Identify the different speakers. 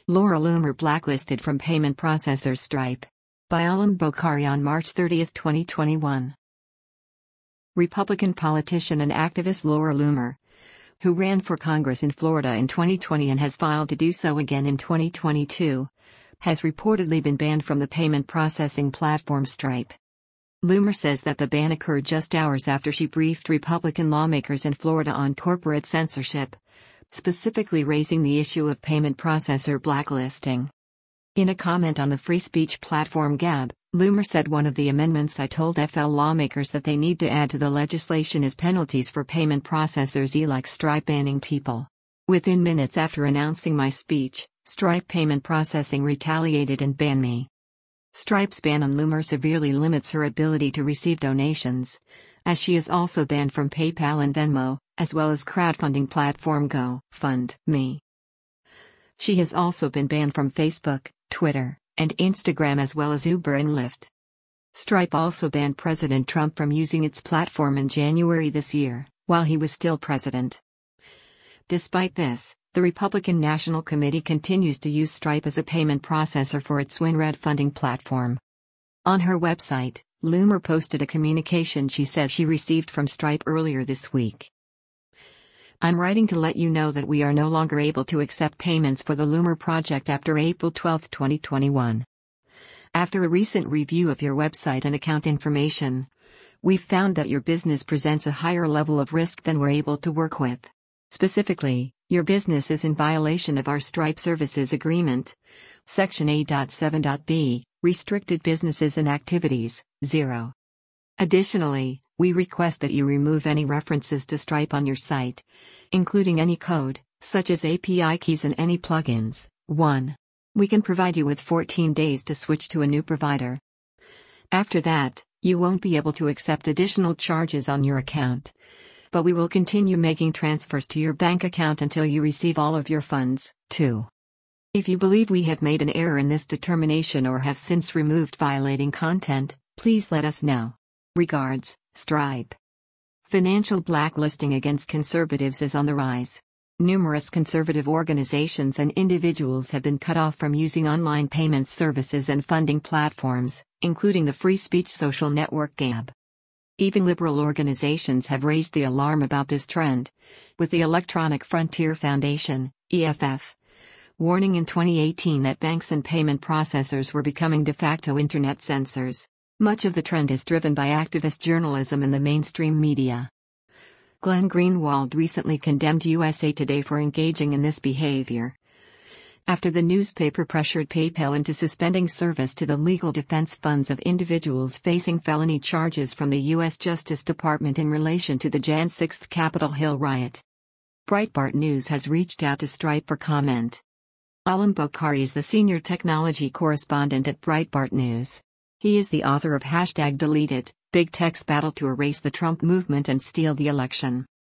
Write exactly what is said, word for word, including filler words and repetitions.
Speaker 1: Laura Loomer blacklisted from payment processor Stripe. By Alam Bokhari on March thirtieth, twenty twenty-one. Republican politician and activist Laura Loomer, who ran for Congress in Florida in twenty twenty and has filed to do so again in twenty twenty-two, has reportedly been banned from the payment processing platform Stripe. Loomer says that the ban occurred just hours after she briefed Republican lawmakers in Florida on corporate censorship, specifically raising the issue of payment processor blacklisting. In a comment on the free speech platform Gab, Loomer said, "One of the amendments I told F L lawmakers that they need to add to the legislation is penalties for payment processors like Stripe banning people. Within minutes after announcing my speech, Stripe payment processing retaliated and banned me." Stripe's ban on Loomer severely limits her ability to receive donations, as she is also banned from PayPal and Venmo, as well as crowdfunding platform GoFundMe. She has also been banned from Facebook, Twitter, and Instagram, as well as Uber and Lyft. Stripe also banned President Trump from using its platform in January this year, while he was still president. Despite this, the Republican National Committee continues to use Stripe as a payment processor for its WinRed funding platform. On her website, Loomer posted a communication she says she received from Stripe earlier this week. "I'm writing to let you know that we are no longer able to accept payments for the Loomer project after April twelfth, twenty twenty-one. After a recent review of your website and account information, we've found that your business presents a higher level of risk than we're able to work with. Specifically, your business is in violation of our Stripe Services Agreement, Section A seven B, Restricted Businesses and Activities, zero. Additionally, we request that you remove any references to Stripe on your site, including any code, such as A P I keys and any plugins. one. We can provide you with fourteen days to switch to a new provider. After that, you won't be able to accept additional charges on your account, but we will continue making transfers to your bank account until you receive all of your funds. two. If you believe we have made an error in this determination or have since removed violating content, please let us know. Regards, Stripe." Financial blacklisting against conservatives is on the rise. Numerous conservative organizations and individuals have been cut off from using online payment services and funding platforms, including the free speech social network Gab. Even liberal organizations have raised the alarm about this trend, with the Electronic Frontier Foundation, E F F, warning in twenty eighteen that banks and payment processors were becoming de facto internet censors. Much of the trend is driven by activist journalism in the mainstream media. Glenn Greenwald recently condemned U S A Today for engaging in this behavior, after the newspaper pressured PayPal into suspending service to the legal defense funds of individuals facing felony charges from the U S Justice Department in relation to the January sixth Capitol Hill riot. Breitbart News has reached out to Stripe for comment. Alam Bokhari is the senior technology correspondent at Breitbart News. He is the author of Hashtag Deleted, Big Tech's Battle to Erase the Trump Movement and Steal the Election.